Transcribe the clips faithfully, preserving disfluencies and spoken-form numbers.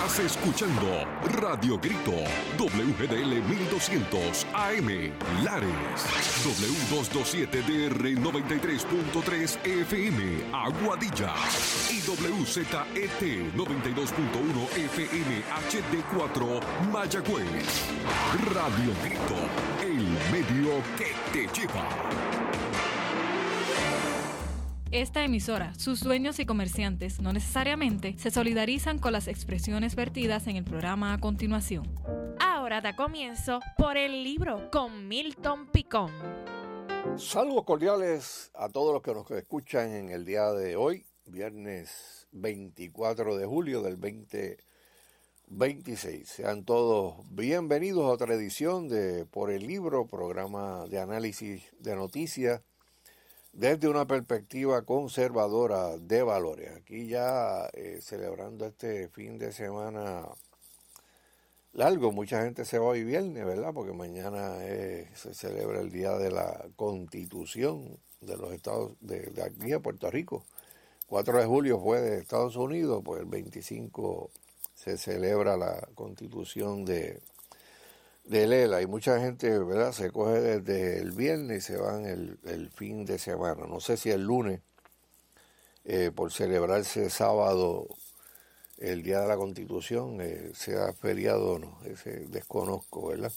Estás escuchando Radio Grito, W G D L mil doscientos A M, Lares, W doscientos veintisiete D R noventa y tres punto tres F M, Aguadilla, y W Z E T noventa y dos punto uno F M H D cuatro, Mayagüez. Radio Grito, el medio que te lleva. Esta emisora, sus dueños y comerciantes no necesariamente se solidarizan con las expresiones vertidas en el programa a continuación. Ahora da comienzo Por el Libro con Milton Picón. Saludos cordiales a todos los que nos escuchan en el día de hoy, viernes veinticuatro de julio del veinte veintiséis. Sean todos bienvenidos a otra edición de Por el Libro, programa de análisis de noticias desde una perspectiva conservadora de valores. Aquí ya eh, celebrando este fin de semana largo, mucha gente se va hoy viernes, ¿verdad? Porque mañana eh, se celebra el Día de la Constitución de los Estados de, de aquí de Puerto Rico. cuatro de julio fue de Estados Unidos, pues el veinticinco se celebra la Constitución de de Lela, y mucha gente, ¿verdad?, se coge desde el viernes y se van el, el fin de semana. No sé si el lunes, eh, por celebrarse sábado el Día de la Constitución, eh, sea feriado o no, ese desconozco, ¿verdad?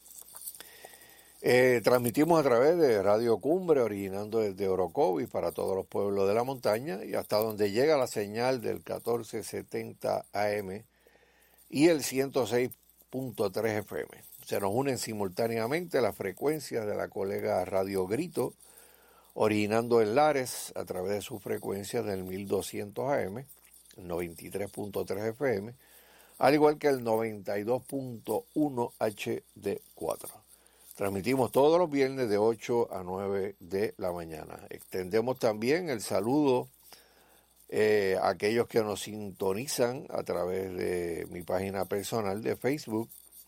Eh, transmitimos a través de Radio Cumbre, originando desde Orocovis para todos los pueblos de la montaña y hasta donde llega la señal del catorce setenta A M y el ciento seis punto tres F M. Se nos unen simultáneamente las frecuencias de la colega Radio Grito, originando en Lares a través de sus frecuencias del mil doscientos A M, el noventa y tres punto tres F M, al igual que el noventa y dos punto uno H D cuatro. Transmitimos todos los viernes de ocho a nueve de la mañana. Extendemos también el saludo eh, a aquellos que nos sintonizan a través de mi página personal de Facebook,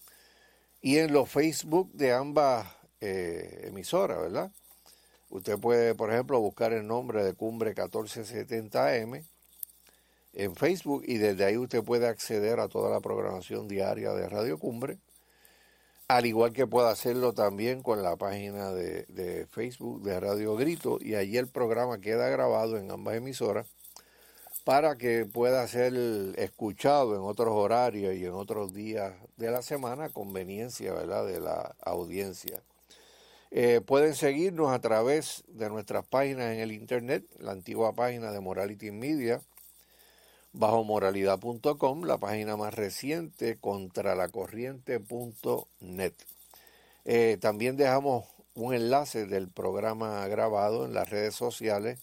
y en los Facebook de ambas eh, emisoras, ¿verdad? Usted puede, por ejemplo, buscar el nombre de Cumbre catorce setenta A M en Facebook y desde ahí usted puede acceder a toda la programación diaria de Radio Cumbre, al igual que puede hacerlo también con la página de, de Facebook de Radio Grito, y allí el programa queda grabado en ambas emisoras para que pueda ser escuchado en otros horarios y en otros días de la semana, a conveniencia, ¿verdad?, de la audiencia. Eh, pueden seguirnos a través de nuestras páginas en el internet, la antigua página de Morality Media, bajo moralidad punto com, la página más reciente, contralacorriente punto net. Eh, también dejamos un enlace del programa grabado en las redes sociales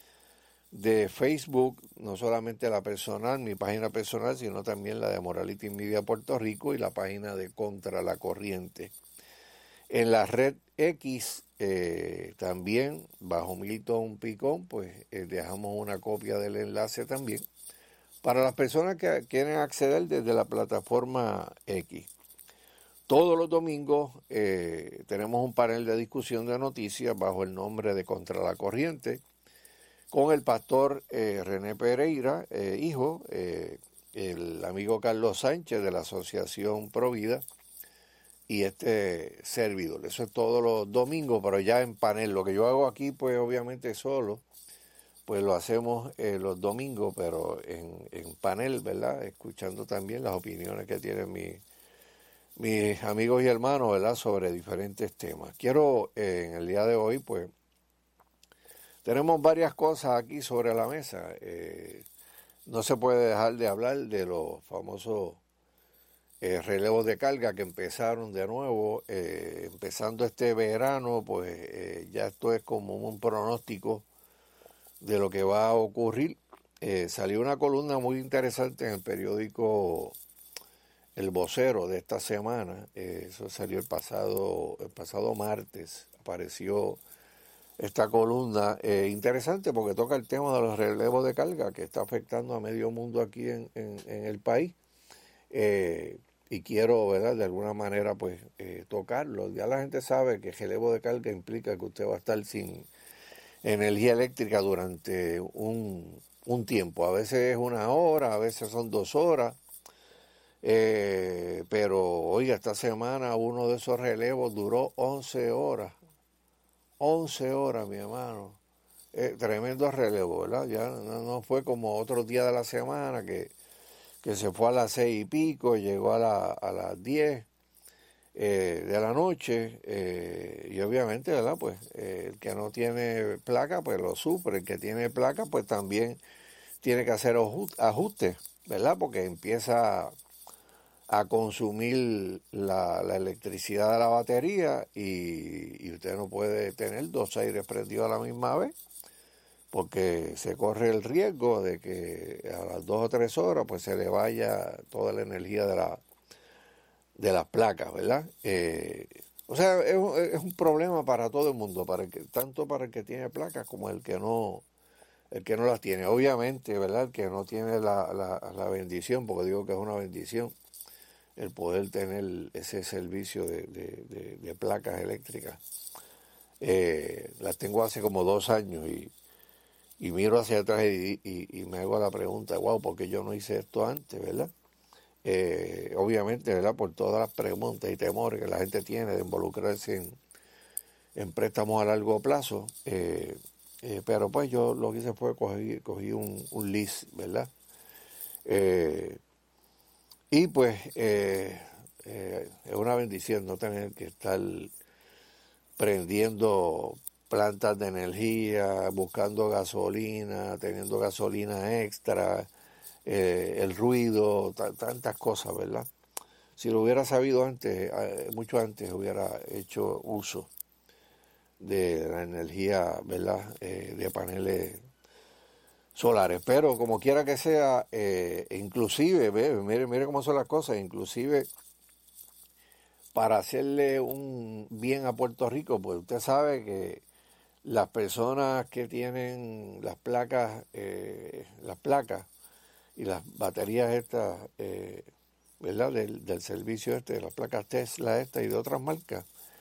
de Facebook, no solamente la personal, mi página personal, sino también la de Morality Media Puerto Rico y la página de Contra la Corriente. En la red X, eh, también, bajo Milton Picón, pues eh, dejamos una copia del enlace también para las personas que quieren acceder desde la plataforma X. Todos los domingos eh, tenemos un panel de discusión de noticias bajo el nombre de Contra la Corriente, con el pastor eh, René Pereira, eh, hijo, eh, el amigo Carlos Sánchez de la Asociación Provida y este servidor. Eso es todos los domingos, pero ya en panel. Lo que yo hago aquí, pues obviamente solo, pues lo hacemos eh, los domingos, pero en, en panel, ¿verdad? Escuchando también las opiniones que tienen mi, mis amigos y hermanos, ¿verdad?, sobre diferentes temas. Quiero eh, en el día de hoy, pues, tenemos varias cosas aquí sobre la mesa. Eh, no se puede dejar de hablar de los famosos eh, relevos de carga que empezaron de nuevo. Eh, empezando este verano, pues eh, ya esto es como un pronóstico de lo que va a ocurrir. Eh, salió una columna muy interesante en el periódico El Vocero de esta semana. Eh, eso salió el pasado, el pasado martes. Apareció esta columna eh, interesante porque toca el tema de los relevos de carga que está afectando a medio mundo aquí en, en, en el país. Eh, y quiero, ¿verdad?, de alguna manera, pues, eh, tocarlo. Ya la gente sabe que relevo de carga implica que usted va a estar sin energía eléctrica durante un, un tiempo. A veces es una hora, a veces son dos horas. Eh, pero, oiga, esta semana uno de esos relevos duró once horas. once horas, mi hermano. Eh, tremendo relevo, ¿verdad? Ya no, no fue como otros días de la semana que, que se fue a las seis y pico, llegó a, la, a las diez eh, de la noche eh, y obviamente, ¿verdad? Pues eh, el que no tiene placa, pues lo sufre. El que tiene placa, pues también tiene que hacer ajustes, ¿verdad? Porque empieza a consumir la, la electricidad de la batería y, y usted no puede tener dos aires prendidos a la misma vez, porque se corre el riesgo de que a las dos o tres horas pues se le vaya toda la energía de la de las placas, ¿verdad? Eh, o sea, es, es un problema para todo el mundo, para el que, tanto para el que tiene placas como el que no el que no las tiene. Obviamente, ¿verdad? El que no tiene la, la, la bendición, porque digo que es una bendición, el poder tener ese servicio de, de, de, de placas eléctricas. Eh, las tengo hace como dos años y, y miro hacia atrás y, y, y me hago la pregunta, wow, ¿por qué yo no hice esto antes, verdad? Eh, obviamente, ¿verdad? Por todas las preguntas y temores que la gente tiene de involucrarse en, en préstamos a largo plazo. Eh, eh, pero pues yo lo que hice fue cogí, cogí un, un lease, ¿verdad? Eh, y pues eh, eh, es una bendición no tener que estar prendiendo plantas de energía, buscando gasolina, teniendo gasolina extra, eh, el ruido, t- tantas cosas, ¿verdad? Si lo hubiera sabido antes, eh, mucho antes, hubiera hecho uso de la energía, ¿verdad? Eh, de paneles solares. Pero como quiera que sea, eh, inclusive, ve, mire, mire cómo son las cosas, inclusive para hacerle un bien a Puerto Rico, pues usted sabe que las personas que tienen las placas, eh, las placas y las baterías estas, eh, ¿verdad? Del, del servicio este, de las placas Tesla estas y de otras marcas,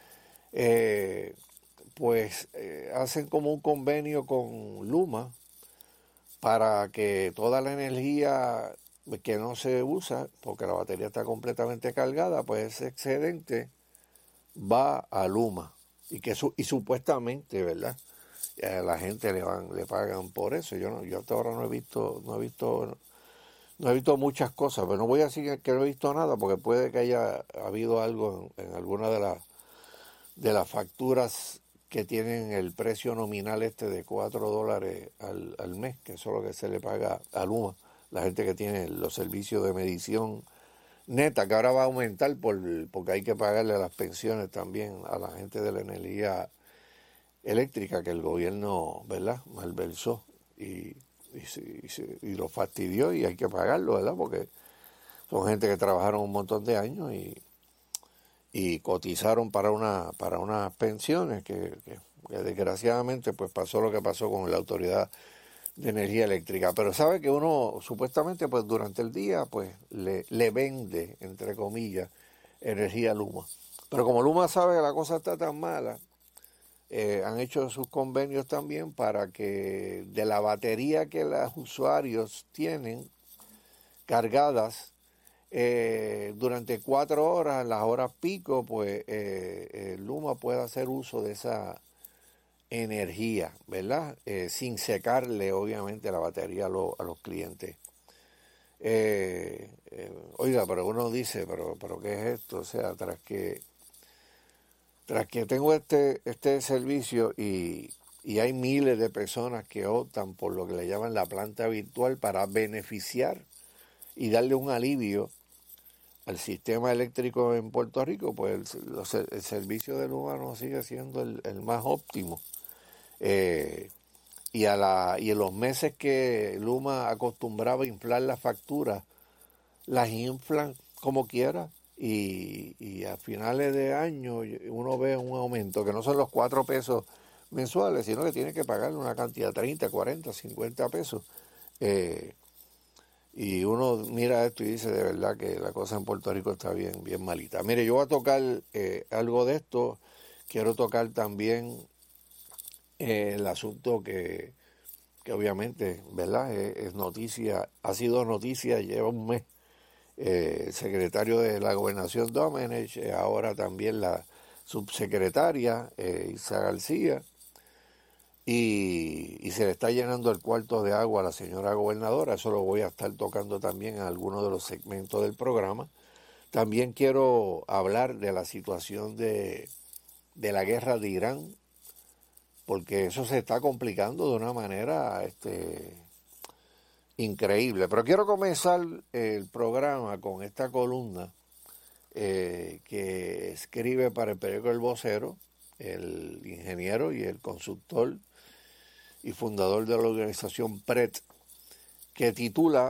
eh, pues eh, hacen como un convenio con Luma para que toda la energía que no se usa, porque la batería está completamente cargada, pues ese excedente va a Luma y que su, y supuestamente, ¿verdad? A la gente le van le pagan por eso. Yo no, yo hasta ahora no he visto no he visto no he visto muchas cosas, pero no voy a decir que no he visto nada porque puede que haya habido algo en, en alguna de las de las facturas que tienen el precio nominal este de cuatro dólares al, al mes, que eso es lo que se le paga a Luma, la gente que tiene los servicios de medición neta, que ahora va a aumentar por, porque hay que pagarle las pensiones también a la gente de la energía eléctrica que el gobierno, ¿verdad?, malversó y, y, y, y lo fastidió y hay que pagarlo, ¿verdad?, porque son gente que trabajaron un montón de años y y cotizaron para una para unas pensiones que, que, que desgraciadamente pues pasó lo que pasó con la Autoridad de Energía Eléctrica. Pero sabe que uno supuestamente pues durante el día pues le, le vende, entre comillas, energía a Luma. Pero como Luma sabe que la cosa está tan mala, eh, han hecho sus convenios también para que de la batería que los usuarios tienen cargadas, Eh, durante cuatro horas, las horas pico, pues eh, eh, Luma puede hacer uso de esa energía, ¿verdad? Eh, sin secarle, obviamente, la batería a, lo, a los clientes. Eh, eh, oiga, pero uno dice, pero, pero ¿qué es esto? O sea, tras que, tras que tengo este, este servicio y, y hay miles de personas que optan por lo que le llaman la planta virtual para beneficiar y darle un alivio al sistema eléctrico en Puerto Rico, pues el, los, el servicio de Luma no sigue siendo el, el más óptimo. Eh, y, a la, y en los meses que Luma acostumbraba a inflar las facturas, las inflan como quiera y, y a finales de año uno ve un aumento que no son los cuatro pesos mensuales, sino que tiene que pagarle una cantidad, treinta, cuarenta, cincuenta pesos. Eh, Y uno mira esto y dice de verdad que la cosa en Puerto Rico está bien, bien malita. Mire, yo voy a tocar eh, algo de esto. Quiero tocar también eh, el asunto que, que obviamente, ¿verdad? Es, es noticia, ha sido noticia, lleva un mes eh, el secretario de la Gobernación Domenech, eh, ahora también la subsecretaria eh, Isa García, y, y se le está llenando el cuarto de agua a la señora gobernadora. Eso lo voy a estar tocando también en algunos de los segmentos del programa. También quiero hablar de la situación de, de la guerra de Irán, porque eso se está complicando de una manera este, increíble. Pero quiero comenzar el programa con esta columna eh, que escribe para el periódico El Vocero el ingeniero y el consultor y fundador de la organización P R E T, que titula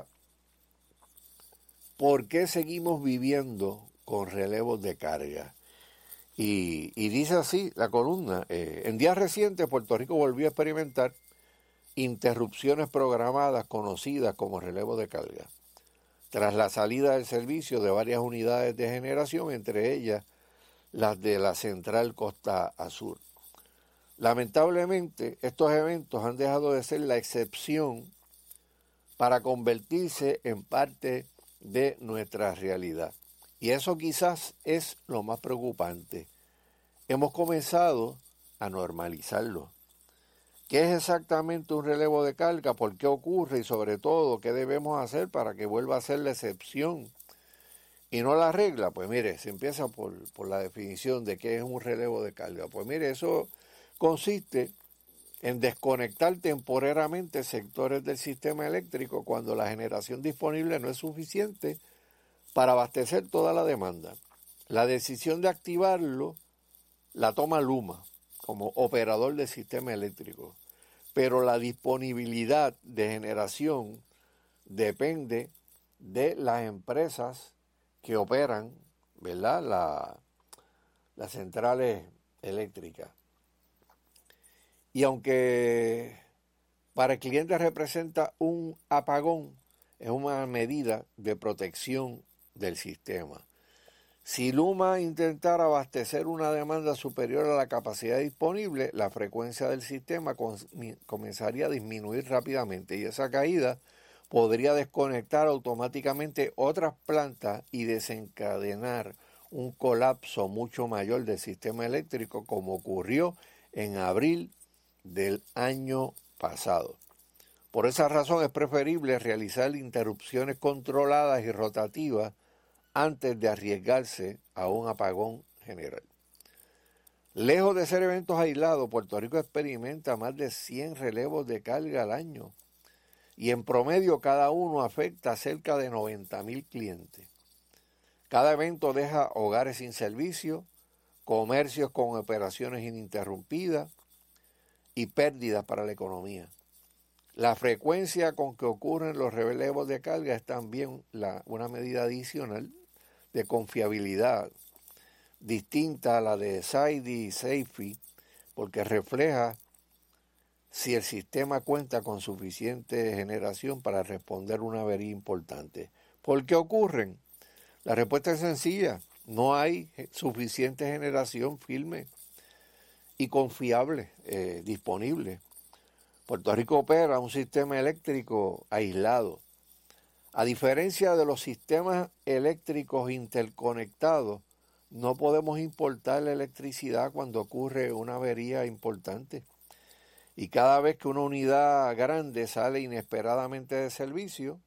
¿Por qué seguimos viviendo con relevos de carga? Y, y dice así la columna, eh, en días recientes Puerto Rico volvió a experimentar interrupciones programadas conocidas como relevos de carga, tras la salida del servicio de varias unidades de generación, entre ellas las de la Central Costa Azul. Lamentablemente, estos eventos han dejado de ser la excepción para convertirse en parte de nuestra realidad. Y eso quizás es lo más preocupante. Hemos comenzado a normalizarlo. ¿Qué es exactamente un relevo de carga? ¿Por qué ocurre? Y sobre todo, ¿qué debemos hacer para que vuelva a ser la excepción y no la regla? Pues mire, se empieza por, por la definición de qué es un relevo de carga. Pues mire, eso consiste en desconectar temporariamente sectores del sistema eléctrico cuando la generación disponible no es suficiente para abastecer toda la demanda. La decisión de activarlo la toma Luma como operador del sistema eléctrico, pero la disponibilidad de generación depende de las empresas que operan, ¿verdad?, la, las centrales eléctricas. Y aunque para el cliente representa un apagón, es una medida de protección del sistema. Si Luma intentara abastecer una demanda superior a la capacidad disponible, la frecuencia del sistema comenzaría a disminuir rápidamente y esa caída podría desconectar automáticamente otras plantas y desencadenar un colapso mucho mayor del sistema eléctrico, como ocurrió en abril del año pasado. Por esa razón es preferible realizar interrupciones controladas y rotativas antes de arriesgarse a un apagón general. Lejos de ser eventos aislados, Puerto Rico experimenta más de cien relevos de carga al año y en promedio cada uno afecta a cerca de noventa mil clientes. Cada evento deja hogares sin servicio, comercios con operaciones ininterrumpidas y pérdidas para la economía. La frecuencia con que ocurren los relevos de carga es también la, una medida adicional de confiabilidad, distinta a la de S A I D I y SAIFI, porque refleja si el sistema cuenta con suficiente generación para responder una avería importante. ¿Por qué ocurren? La respuesta es sencilla: no hay suficiente generación firme y confiable eh, disponible. Puerto Rico opera un sistema eléctrico aislado. A diferencia de los sistemas eléctricos interconectados, no podemos importar la electricidad cuando ocurre una avería importante. Y cada vez que una unidad grande sale inesperadamente de servicio,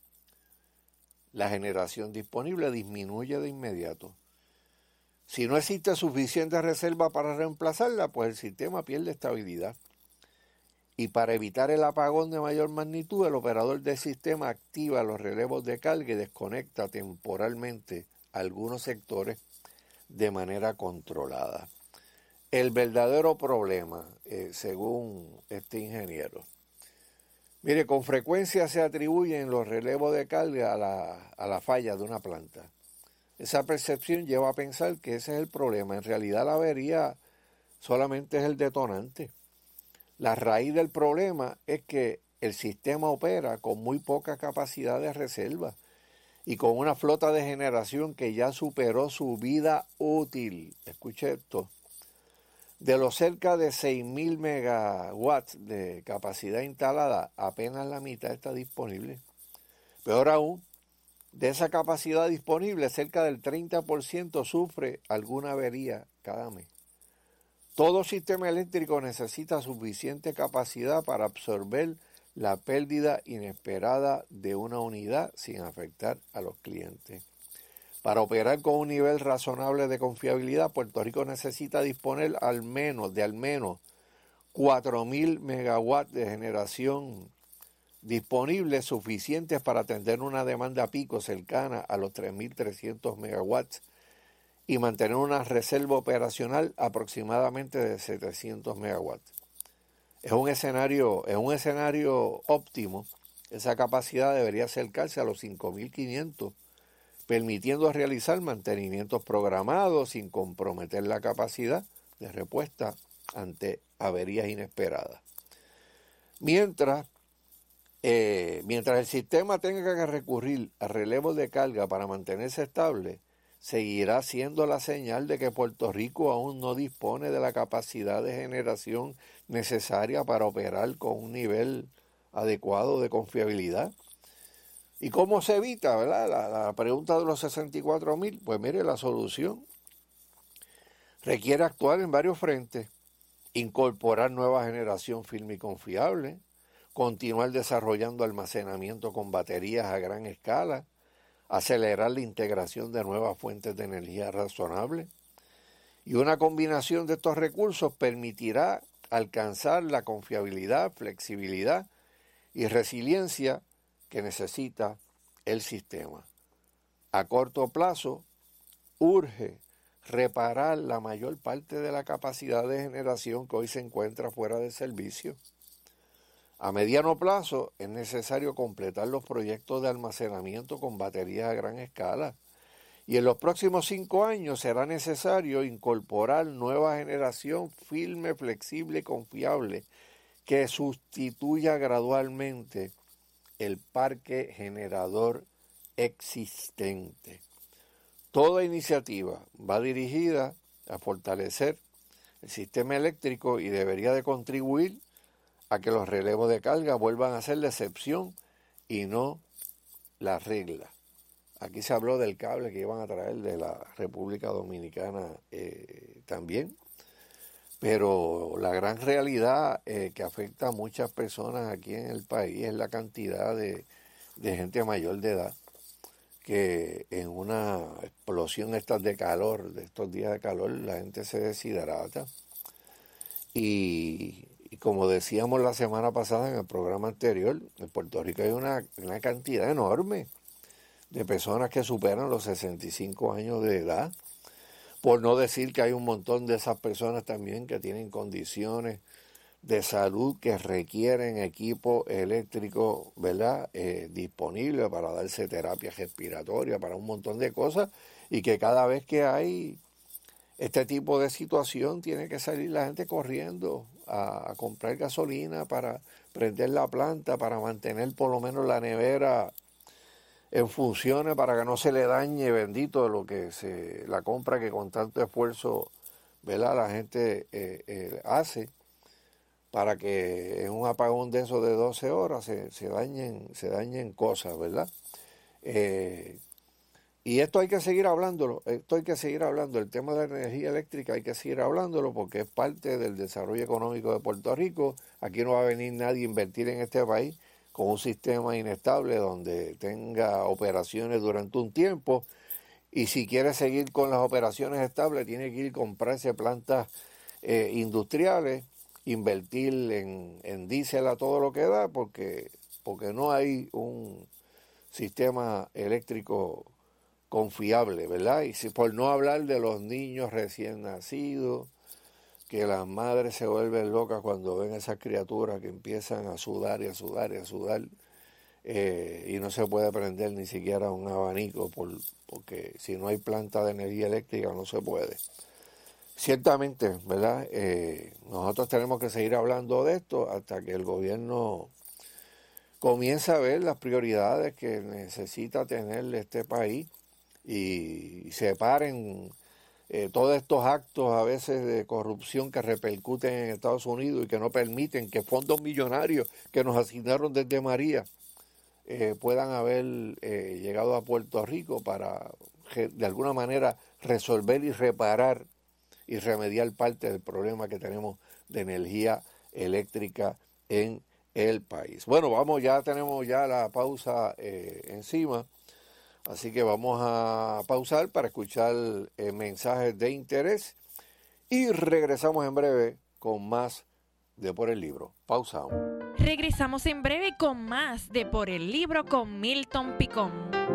la generación disponible disminuye de inmediato. Si no existe suficiente reserva para reemplazarla, pues el sistema pierde estabilidad. Y para evitar el apagón de mayor magnitud, el operador del sistema activa los relevos de carga y desconecta temporalmente algunos sectores de manera controlada. El verdadero problema, eh, según este ingeniero, mire, con frecuencia se atribuyen los relevos de carga a la, a la falla de una planta. Esa percepción lleva a pensar que ese es el problema. En realidad la avería solamente es el detonante. La raíz del problema es que el sistema opera con muy poca capacidad de reserva y con una flota de generación que ya superó su vida útil. Escuche esto. De los cerca de seis mil megawatts de capacidad instalada, apenas la mitad está disponible. Peor aún, de esa capacidad disponible, cerca del treinta por ciento sufre alguna avería cada mes. Todo sistema eléctrico necesita suficiente capacidad para absorber la pérdida inesperada de una unidad sin afectar a los clientes. Para operar con un nivel razonable de confiabilidad, Puerto Rico necesita disponer al menos de al menos cuatro mil megawatts de generación disponibles suficientes para atender una demanda pico cercana a los tres mil trescientos megawatts y mantener una reserva operacional aproximadamente de setecientos megawatts. Es un escenario, es un escenario óptimo. Esa capacidad debería acercarse a los cinco mil quinientos, permitiendo realizar mantenimientos programados sin comprometer la capacidad de respuesta ante averías inesperadas. Mientras, eh, mientras el sistema tenga que recurrir a relevos de carga para mantenerse estable, seguirá siendo la señal de que Puerto Rico aún no dispone de la capacidad de generación necesaria para operar con un nivel adecuado de confiabilidad. ¿Y cómo se evita, verdad? La, la pregunta de los sesenta y cuatro mil, pues mire, la solución requiere actuar en varios frentes, incorporar nueva generación firme y confiable, continuar desarrollando almacenamiento con baterías a gran escala, acelerar la integración de nuevas fuentes de energía razonables, y una combinación de estos recursos permitirá alcanzar la confiabilidad, flexibilidad y resiliencia que necesita el sistema. A corto plazo, urge reparar la mayor parte de la capacidad de generación que hoy se encuentra fuera de servicio. A mediano plazo, es necesario completar los proyectos de almacenamiento con baterías a gran escala. Y en los próximos cinco años será necesario incorporar nueva generación firme, flexible y confiable que sustituya gradualmente el parque generador existente. Toda iniciativa va dirigida a fortalecer el sistema eléctrico y debería de contribuir a que los relevos de carga vuelvan a ser la excepción y no la regla. Aquí se habló del cable que iban a traer de la República Dominicana eh, también, pero la gran realidad eh, que afecta a muchas personas aquí en el país es la cantidad de, de gente mayor de edad que en una explosión estas de calor, de estos días de calor, la gente se deshidrata. Y, y como decíamos la semana pasada en el programa anterior, en Puerto Rico hay una, una cantidad enorme de personas que superan los sesenta y cinco años de edad, por no decir que hay un montón de esas personas también que tienen condiciones de salud que requieren equipo eléctrico, ¿verdad?, eh, disponible para darse terapia respiratoria, para un montón de cosas, y que cada vez que hay este tipo de situación tiene que salir la gente corriendo a, a comprar gasolina para prender la planta, para mantener por lo menos la nevera en funciones, para que no se le dañe, bendito, de lo que se, la compra que con tanto esfuerzo, ¿verdad?, la gente eh, eh, hace, para que en un apagón de esos de doce horas se, se dañen, se dañen cosas, ¿verdad? Eh, y esto hay que seguir hablándolo, esto hay que seguir hablando, el tema de la energía eléctrica hay que seguir hablándolo porque es parte del desarrollo económico de Puerto Rico. Aquí no va a venir nadie a invertir en este país con un sistema inestable donde tenga operaciones durante un tiempo, y si quiere seguir con las operaciones estables tiene que ir a comprarse plantas eh, industriales, invertir en, en diésel a todo lo que da, porque, porque no hay un sistema eléctrico confiable, ¿verdad? Y si, por no hablar de los niños recién nacidos, que las madres se vuelven locas cuando ven a esas criaturas que empiezan a sudar y a sudar y a sudar, eh, y no se puede prender ni siquiera un abanico, por, porque si no hay planta de energía eléctrica no se puede. Ciertamente, ¿verdad? Eh, nosotros tenemos que seguir hablando de esto hasta que el gobierno comience a ver las prioridades que necesita tener este país y separen eh, todos estos actos a veces de corrupción que repercuten en Estados Unidos y que no permiten que fondos millonarios que nos asignaron desde María eh, puedan haber eh, llegado a Puerto Rico para de alguna manera resolver y reparar y remediar parte del problema que tenemos de energía eléctrica en el país. Bueno, vamos, ya tenemos ya la pausa eh, encima, así que vamos a pausar para escuchar eh, mensajes de interés y regresamos en breve con más de Por el Libro. Pausamos. Regresamos en breve con más de Por el Libro con Milton Picón.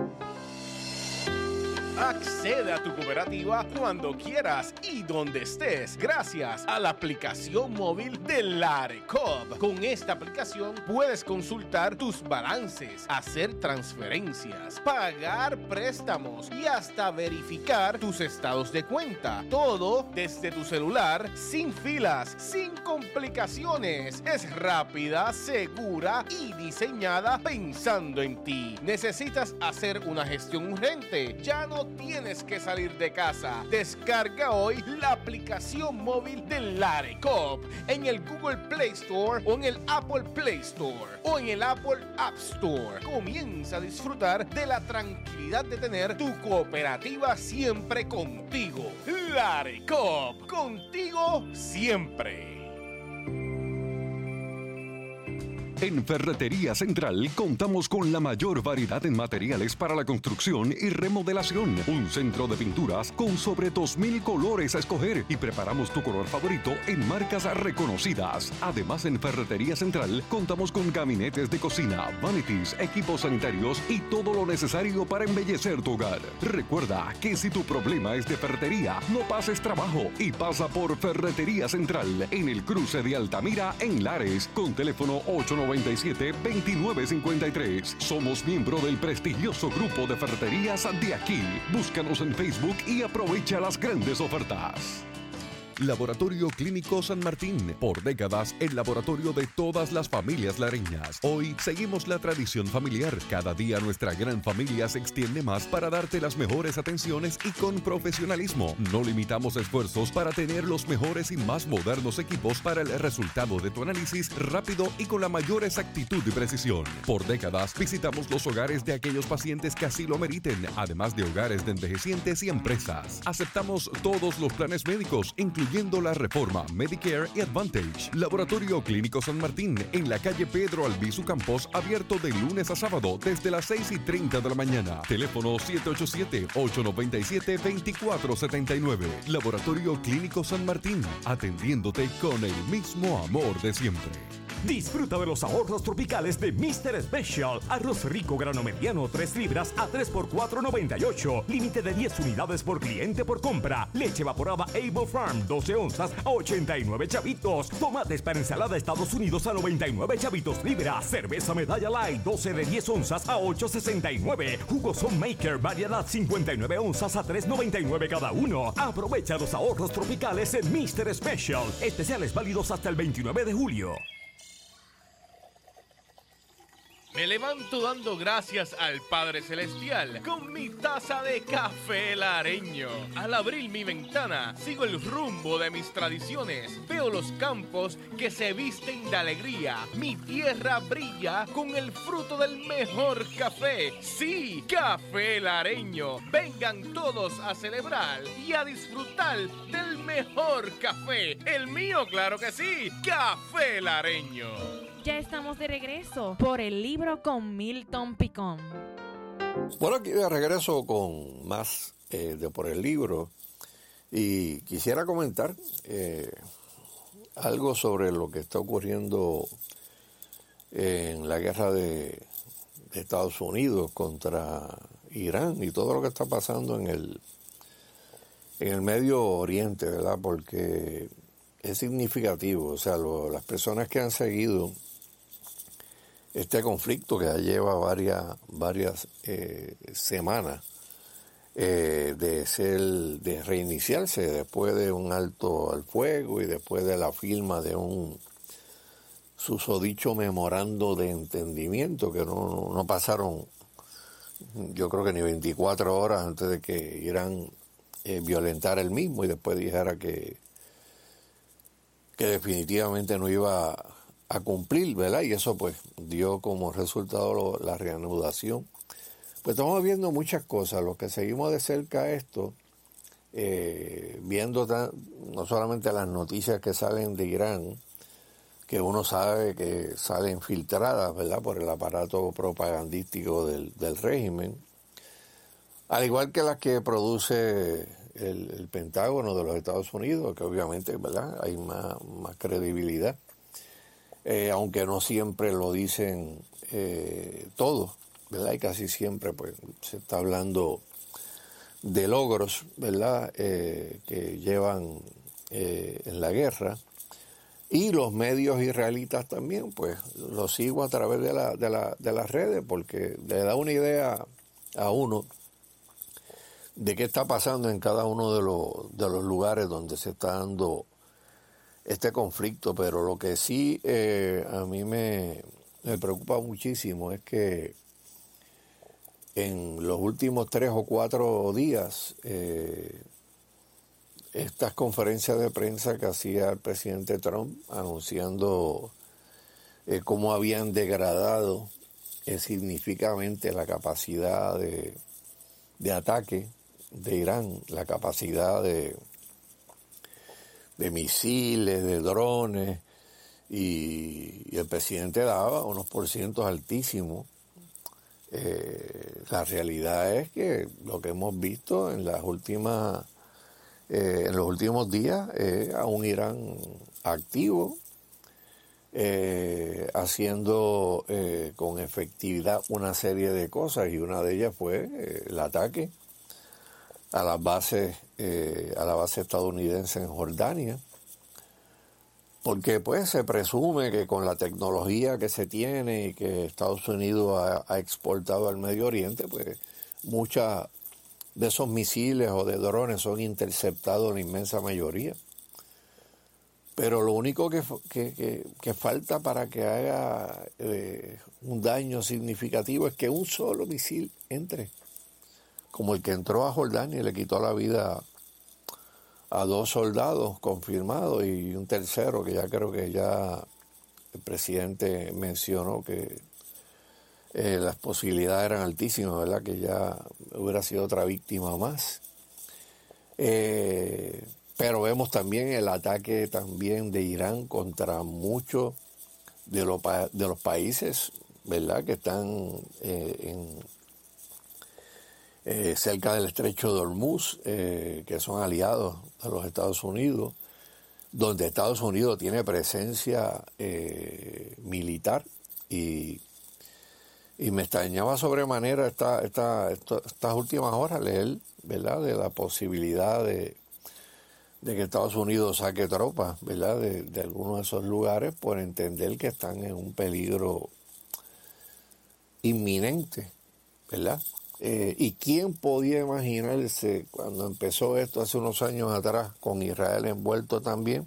Accede a tu cooperativa cuando quieras y donde estés gracias a la aplicación móvil de Larecoop. Con esta aplicación puedes consultar tus balances, hacer transferencias, pagar préstamos y hasta verificar tus estados de cuenta. Todo desde tu celular, sin filas, sin complicaciones. Es rápida, segura y diseñada pensando en ti. ¿Necesitas hacer una gestión urgente? Ya no tienes que salir de casa. Descarga hoy la aplicación móvil de Larecoop en el Google Play Store o en el Apple Play Store o en el Apple App Store. Comienza a disfrutar de la tranquilidad de tener tu cooperativa siempre contigo. Larecoop, contigo siempre. En Ferretería Central contamos con la mayor variedad en materiales para la construcción y remodelación. Un centro de pinturas con sobre dos mil colores a escoger y preparamos tu color favorito en marcas reconocidas. Además, en Ferretería Central contamos con gabinetes de cocina, vanities, equipos sanitarios y todo lo necesario para embellecer tu hogar. Recuerda que si tu problema es de ferretería, no pases trabajo y pasa por Ferretería Central en el cruce de Altamira en Lares con teléfono ocho nueve siete, dos nueve cinco tres. Somos miembro del prestigioso grupo de ferreterías de aquí. Búscanos en Facebook y aprovecha las grandes ofertas. Laboratorio Clínico San Martín, por décadas el laboratorio de todas las familias lareñas. Hoy seguimos la tradición familiar. Cada día nuestra gran familia se extiende más para darte las mejores atenciones y con profesionalismo. No limitamos esfuerzos para tener los mejores y más modernos equipos para el resultado de tu análisis rápido y con la mayor exactitud y precisión. Por décadas visitamos los hogares de aquellos pacientes que así lo meriten, además de hogares de envejecientes y empresas. Aceptamos todos los planes médicos, incluyendo la Reforma, Medicare y Advantage. Laboratorio Clínico San Martín, en la calle Pedro Albizu Campos, abierto de lunes a sábado desde las seis y treinta de la mañana. Teléfono siete ocho siete, ocho nueve siete, dos cuatro siete nueve. Laboratorio Clínico San Martín, atendiéndote con el mismo amor de siempre. Disfruta de los ahorros tropicales de mister Special. Arroz rico grano mediano tres libras a tres por cuatro noventa y ocho. Límite de diez unidades por cliente por compra. Leche evaporada Able Farm doce onzas a ochenta y nueve chavitos. Tomates para ensalada Estados Unidos a noventa y nueve chavitos libra. Cerveza Medalla Light doce de diez onzas a ocho sesenta y nueve. Jugos Homemaker variedad cincuenta y nueve onzas a tres noventa y nueve cada uno. Aprovecha los ahorros tropicales en mister Special. Especiales válidos hasta el veintinueve de julio. Me levanto dando gracias al Padre Celestial con mi taza de café lareño. Al abrir mi ventana, sigo el rumbo de mis tradiciones. Veo los campos que se visten de alegría. Mi tierra brilla con el fruto del mejor café. Sí, café lareño. Vengan todos a celebrar y a disfrutar del mejor café. El mío, claro que sí, café lareño. Ya estamos de regreso por el libro con Milton Picón. Bueno, aquí de regreso con más eh, de Por el Libro y quisiera comentar eh, algo sobre lo que está ocurriendo en la guerra de, de Estados Unidos contra Irán y todo lo que está pasando en el, en el Medio Oriente, ¿verdad? Porque es significativo, o sea, lo, las personas que han seguido este conflicto que ya lleva varias, varias eh, semanas eh, de ser, de reiniciarse después de un alto al fuego y después de la firma de un susodicho memorando de entendimiento que no, no pasaron, yo creo que ni veinticuatro horas antes de que Irán eh, violentara el mismo y después dijera que, que definitivamente no iba a cumplir, ¿verdad? Y eso pues dio como resultado lo, la reanudación. Pues estamos viendo muchas cosas, los que seguimos de cerca esto, eh, viendo tan, no solamente las noticias que salen de Irán, que uno sabe que salen filtradas, ¿verdad?, por el aparato propagandístico del, del régimen, al igual que las que produce el, el Pentágono de los Estados Unidos, que obviamente, ¿verdad?, hay más, más credibilidad, eh, aunque no siempre lo dicen eh, todos, ¿verdad?, y casi siempre pues se está hablando de logros, ¿verdad?, eh, que llevan eh, en la guerra. Y los medios israelitas también, pues los sigo a través de, la, de, la, de las redes, porque le da una idea a uno de qué está pasando en cada uno de los, de los lugares donde se está dando este conflicto. Pero lo que sí eh, a mí me, me preocupa muchísimo es que en los últimos tres o cuatro días, eh, estas conferencias de prensa que hacía el presidente Trump anunciando eh, cómo habían degradado eh, significativamente la capacidad de, de ataque de Irán, la capacidad de, de misiles, de drones, y, y el presidente daba unos porcientos altísimos. Eh, la realidad es que lo que hemos visto en las últimas Eh, en los últimos días eh, a un Irán activo, eh, haciendo eh, con efectividad una serie de cosas, y una de ellas fue eh, el ataque a las bases, eh, a la base estadounidense en Jordania, porque pues se presume que con la tecnología que se tiene y que Estados Unidos ha, ha exportado al Medio Oriente, pues muchas de esos misiles o de drones son interceptados en la inmensa mayoría. Pero lo único que, que, que, que falta para que haga eh, un daño significativo es que un solo misil entre, como el que entró a Jordania y le quitó la vida a dos soldados confirmados, y un tercero que ya creo que ya el presidente mencionó que Eh, las posibilidades eran altísimas, ¿verdad?, que ya hubiera sido otra víctima más. Eh, pero vemos también el ataque también de Irán contra muchos de los, de los países, ¿verdad?, que están eh, en, eh, cerca del estrecho de Hormuz, eh, que son aliados de los Estados Unidos, donde Estados Unidos tiene presencia eh, militar, y Y me extrañaba sobremanera esta, esta, esta, estas últimas horas leer, ¿verdad?, de la posibilidad de, de que Estados Unidos saque tropas, ¿verdad?, de, de algunos de esos lugares, por entender que están en un peligro inminente, ¿verdad? Eh, ¿Y quién podía imaginarse cuando empezó esto hace unos años atrás, con Israel envuelto también,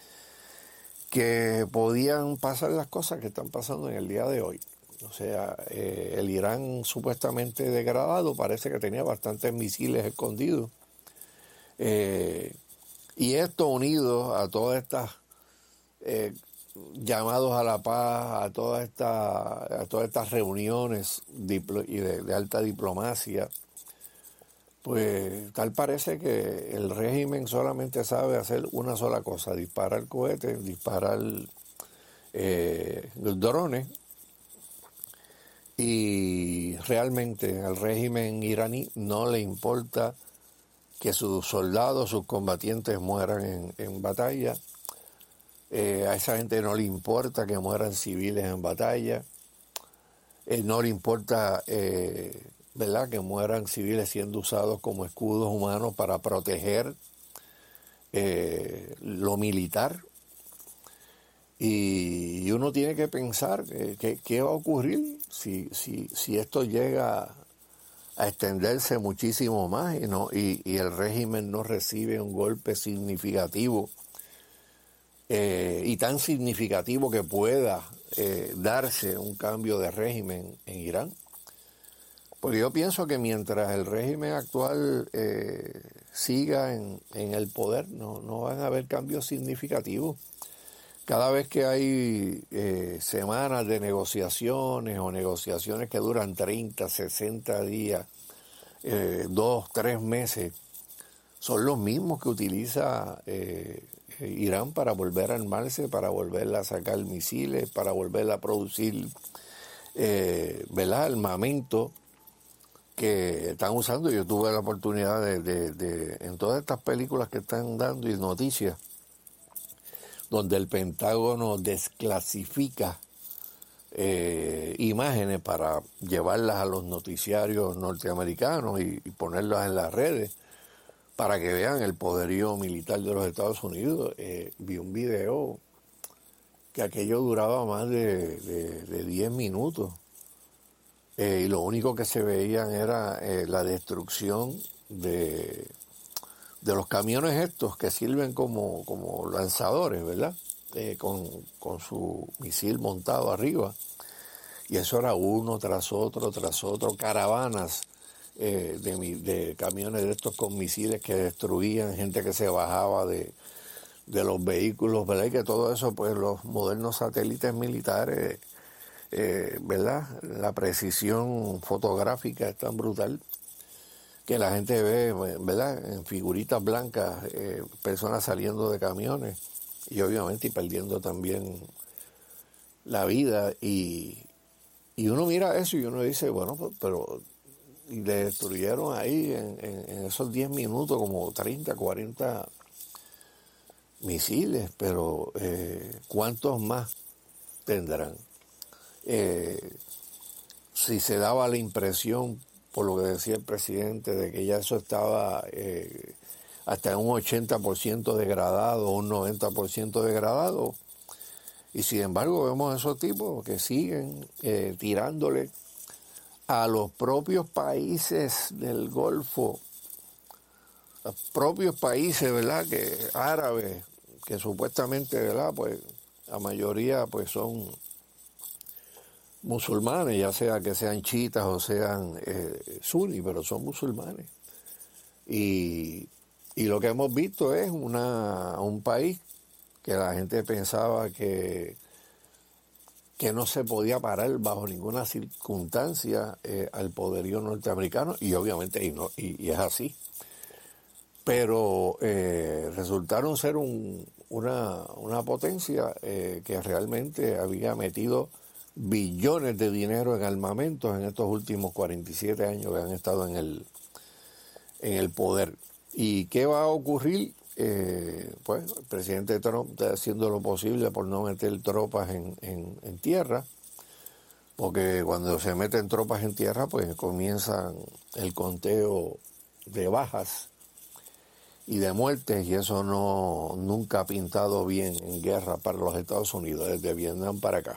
que podían pasar las cosas que están pasando en el día de hoy? O sea, eh, el Irán supuestamente degradado parece que tenía bastantes misiles escondidos. Eh, y esto unido a todas estas eh, llamados a la paz, a todas estas a todas estas reuniones diplo- y de, de alta diplomacia, pues tal parece que el régimen solamente sabe hacer una sola cosa: disparar cohetes, disparar eh, drones. Y realmente al régimen iraní no le importa que sus soldados, sus combatientes mueran en, en batalla. Eh, a esa gente no le importa que mueran civiles en batalla. Eh, no le importa, eh, ¿verdad?, que mueran civiles siendo usados como escudos humanos para proteger eh, lo militar. Y uno tiene que pensar que qué va a ocurrir si, si, si esto llega a extenderse muchísimo más y, no, y, y el régimen no recibe un golpe significativo, eh, y tan significativo que pueda eh, darse un cambio de régimen en Irán. Porque yo pienso que mientras el régimen actual eh, siga en, en el poder, no, no van a haber cambios significativos. cada vez que hay eh, semanas de negociaciones o negociaciones que duran treinta, sesenta días, eh, dos, tres meses, son los mismos que utiliza eh, Irán para volver a armarse, para volver a sacar misiles, para volver a producir eh, ¿verdad? armamento que están usando. Yo tuve la oportunidad de, de, de, en todas estas películas que están dando y noticias, donde el Pentágono desclasifica eh, imágenes para llevarlas a los noticiarios norteamericanos y, y ponerlas en las redes para que vean el poderío militar de los Estados Unidos. Eh, vi un video que aquello duraba más de, de, de diez minutos. Eh, y lo único que se veían era eh, la destrucción de, de los camiones estos que sirven como, como lanzadores, ¿verdad? Eh, con, con su misil montado arriba. Y eso era uno tras otro, tras otro, caravanas eh, de, de camiones de estos con misiles que destruían, gente que se bajaba de, de los vehículos, ¿verdad? Y que todo eso, pues los modernos satélites militares... Eh, ¿verdad? La precisión fotográfica es tan brutal que la gente ve, ¿verdad? En figuritas blancas, eh, personas saliendo de camiones y obviamente y perdiendo también la vida. Y, y uno mira eso y uno dice, bueno, pero y le destruyeron ahí en, en, en esos diez minutos como treinta, cuarenta misiles, pero eh, ¿cuántos más tendrán? Eh, si se daba la impresión, por lo que decía el presidente, de que ya eso estaba eh, hasta en un ochenta por ciento degradado, un noventa por ciento degradado, y sin embargo vemos esos tipos que siguen eh, tirándole a los propios países del Golfo, los propios países, ¿verdad?, que árabes, que supuestamente, ¿verdad?, pues la mayoría pues son musulmanes, ya sea que sean chiitas o sean eh, suní, pero son musulmanes. Y, y lo que hemos visto es una un país que la gente pensaba que, que no se podía parar bajo ninguna circunstancia eh, al poderío norteamericano, y obviamente y, no, y, y es así. Pero eh, resultaron ser un, una, una potencia eh, que realmente había metido billones de dinero en armamentos en estos últimos cuarenta y siete años que han estado en el en el poder. ¿Y qué va a ocurrir? Eh, pues el presidente Trump está haciendo lo posible por no meter tropas en, en, en tierra, porque cuando se meten tropas en tierra, pues comienzan el conteo de bajas y de muertes, y eso no nunca ha pintado bien en guerra para los Estados Unidos, desde Vietnam para acá.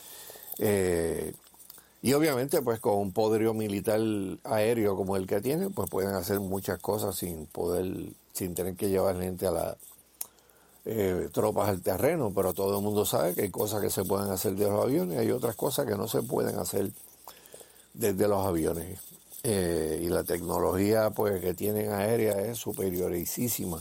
Eh, y obviamente pues con un poderío militar aéreo como el que tiene, pues pueden hacer muchas cosas sin poder, sin tener que llevar gente a las eh, tropas al terreno, pero todo el mundo sabe que hay cosas que se pueden hacer de los aviones, hay otras cosas que no se pueden hacer desde los aviones. Eh, y la tecnología pues que tienen aérea es superiorísima.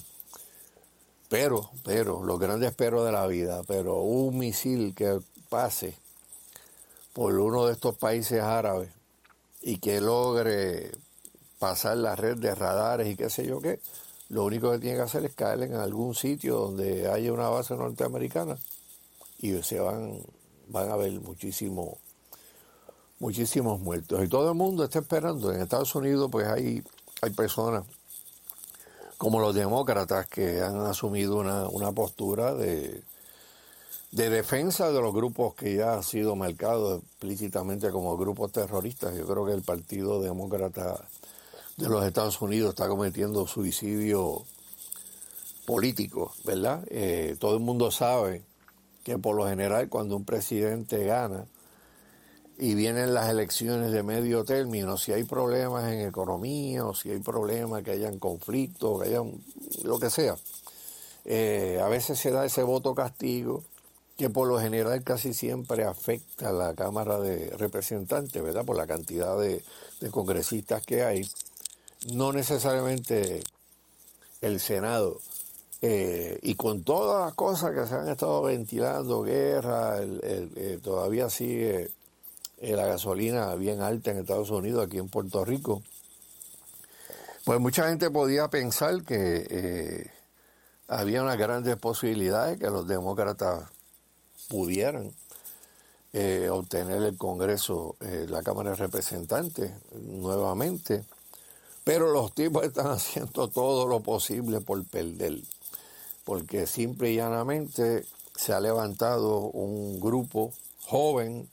Pero, pero, los grandes peros de la vida, pero un misil que pase por uno de estos países árabes y que logre pasar la red de radares y qué sé yo qué, lo único que tiene que hacer es caer en algún sitio donde haya una base norteamericana y se van, van a ver muchísimo, muchísimos muertos. Y todo el mundo está esperando. En Estados Unidos pues hay, hay personas como los demócratas que han asumido una, una postura de... de defensa de los grupos que ya han sido marcados explícitamente como grupos terroristas. Yo creo que el Partido Demócrata de los Estados Unidos está cometiendo suicidio político, ¿verdad? Eh, todo el mundo sabe que por lo general cuando un presidente gana y vienen las elecciones de medio término, si hay problemas en economía o si hay problemas que hayan conflictos, que hayan lo que sea, eh, a veces se da ese voto castigo que por lo general casi siempre afecta a la Cámara de Representantes, ¿verdad? Por la cantidad de, de congresistas que hay. No necesariamente el Senado Eh, y con todas las cosas que se han estado ventilando, guerra, el, el, el, todavía sigue eh, la gasolina bien alta en Estados Unidos, aquí en Puerto Rico, pues mucha gente podía pensar que eh, había unas grandes posibilidades que los demócratas pudieran eh, obtener el Congreso, eh, la Cámara de Representantes nuevamente, pero los tipos están haciendo todo lo posible por perder. Porque simple y llanamente se ha levantado un grupo joven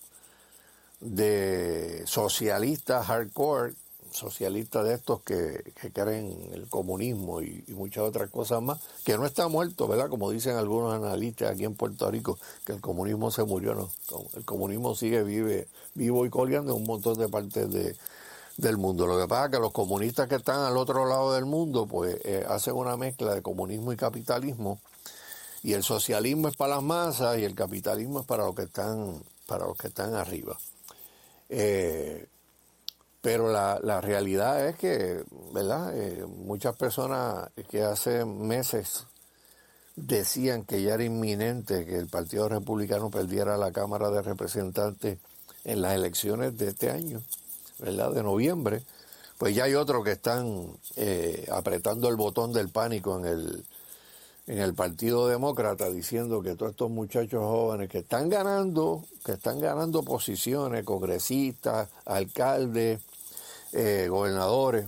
de socialistas hardcore, socialistas de estos que, que creen en el comunismo y, y muchas otras cosas más, que no está muerto, ¿verdad? Como dicen algunos analistas aquí en Puerto Rico, que el comunismo se murió, no. El comunismo sigue vive, vivo y coleando en un montón de partes de, del mundo. Lo que pasa es que los comunistas que están al otro lado del mundo, pues eh, hacen una mezcla de comunismo y capitalismo, y el socialismo es para las masas y el capitalismo es para los que están, para los que están arriba. Eh, pero la, la realidad es que, ¿verdad? Eh, muchas personas que hace meses decían que ya era inminente que el Partido Republicano perdiera la Cámara de Representantes en las elecciones de este año, ¿verdad? De noviembre, pues ya hay otros que están eh, apretando el botón del pánico en el, en el Partido Demócrata, diciendo que todos estos muchachos jóvenes que están ganando, que están ganando posiciones, congresistas, alcaldes, eh, gobernadores,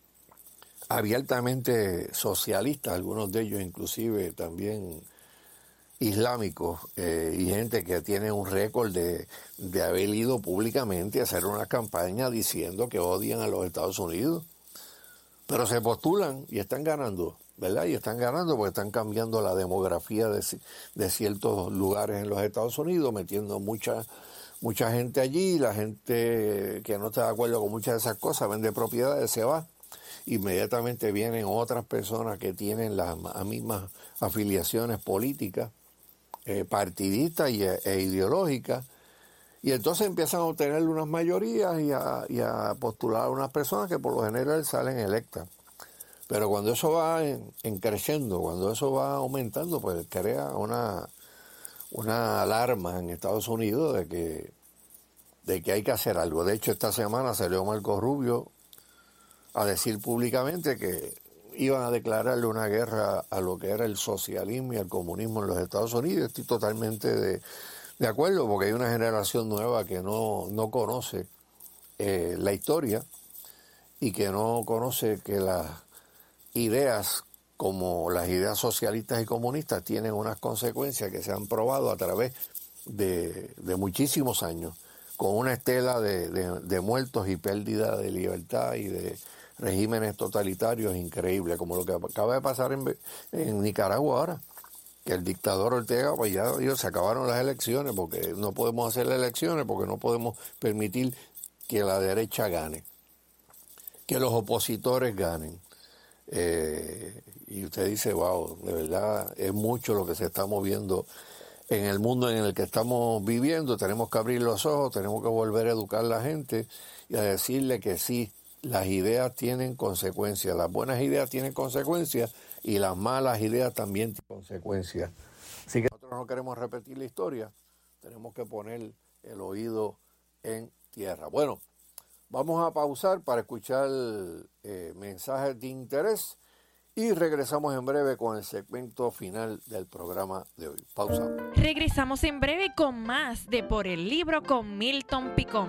abiertamente socialistas, algunos de ellos inclusive también islámicos, eh, y gente que tiene un récord de, de haber ido públicamente a hacer una campaña diciendo que odian a los Estados Unidos, pero se postulan y están ganando, ¿verdad? Y están ganando porque están cambiando la demografía de, de ciertos lugares en los Estados Unidos, metiendo mucha mucha gente allí, la gente que no está de acuerdo con muchas de esas cosas vende propiedades, se va. Inmediatamente vienen otras personas que tienen las mismas afiliaciones políticas, eh, partidistas y, e ideológicas, y entonces empiezan a obtener unas mayorías y a, y a postular a unas personas que por lo general salen electas. Pero cuando eso va en, en creciendo, cuando eso va aumentando, pues crea una, una alarma en Estados Unidos de que, de que hay que hacer algo. De hecho, esta semana salió Marco Rubio a decir públicamente que iban a declararle una guerra a lo que era el socialismo y el comunismo en los Estados Unidos. Estoy totalmente de, de acuerdo, porque hay una generación nueva que no, no conoce eh, la historia y que no conoce que las ideas como las ideas socialistas y comunistas tienen unas consecuencias que se han probado a través de, de muchísimos años, con una estela de, de, de muertos y pérdida de libertad y de regímenes totalitarios increíbles, como lo que acaba de pasar en, en Nicaragua ahora, que el dictador Ortega, pues ya digo, se acabaron las elecciones, porque no podemos hacer las elecciones, porque no podemos permitir que la derecha gane, que los opositores ganen. Eh, y usted dice, wow, de verdad es mucho lo que se está moviendo en el mundo en el que estamos viviendo. Tenemos que abrir los ojos, tenemos que volver a educar a la gente y a decirle que sí, las ideas tienen consecuencias, las buenas ideas tienen consecuencias y las malas ideas también tienen consecuencias. Así que nosotros no queremos repetir la historia, tenemos que poner el oído en tierra. Bueno, vamos a pausar para escuchar eh, mensajes de interés y regresamos en breve con el segmento final del programa de hoy. Pausa. Regresamos en breve con más de Por el Libro con Milton Picón.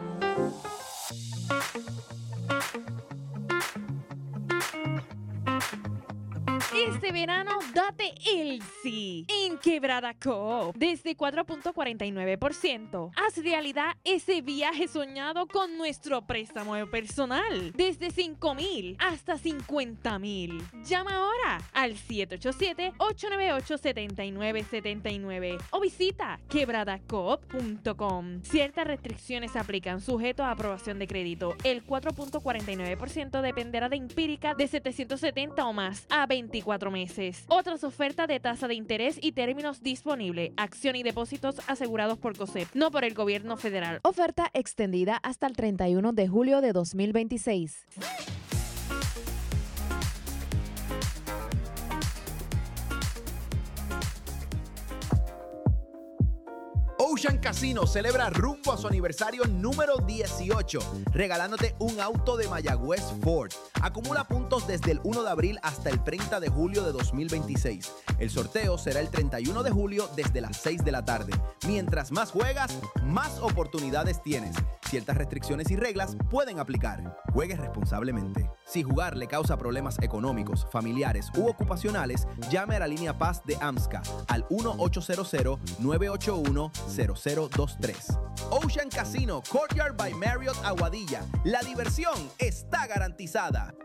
Este verano date el sí en Quebrada Coop desde cuatro punto cuarenta y nueve por ciento. Haz realidad ese viaje soñado con nuestro préstamo personal desde cinco mil hasta cincuenta mil. Llama ahora al siete ocho siete, ocho nueve ocho, siete nueve siete nueve o visita quebrada coop punto com. Ciertas restricciones se aplican, sujeto a aprobación de crédito. El cuatro punto cuarenta y nueve por ciento dependerá de empírica de setecientos setenta o más a veinticuatro meses. Otras ofertas de tasa de interés y términos disponibles. Acción y depósitos asegurados por COSEP, no por el gobierno federal. Oferta extendida hasta el treinta y uno de julio de dos mil veintiséis. Ocean Casino celebra rumbo a su aniversario número dieciocho, regalándote un auto de Mayagüez Ford. Acumula puntos desde el primero de abril hasta el treinta de julio de dos mil veintiséis. El sorteo será el treinta y uno de julio desde las seis de la tarde. Mientras más juegas, más oportunidades tienes. Ciertas restricciones y reglas pueden aplicar. Juegue responsablemente. Si jugar le causa problemas económicos, familiares u ocupacionales, llame a la línea Paz de AMSCA al uno ochocientos nueve ocho uno cero cero dos tres. Ocean Casino Courtyard by Marriott Aguadilla. La diversión está garantizada.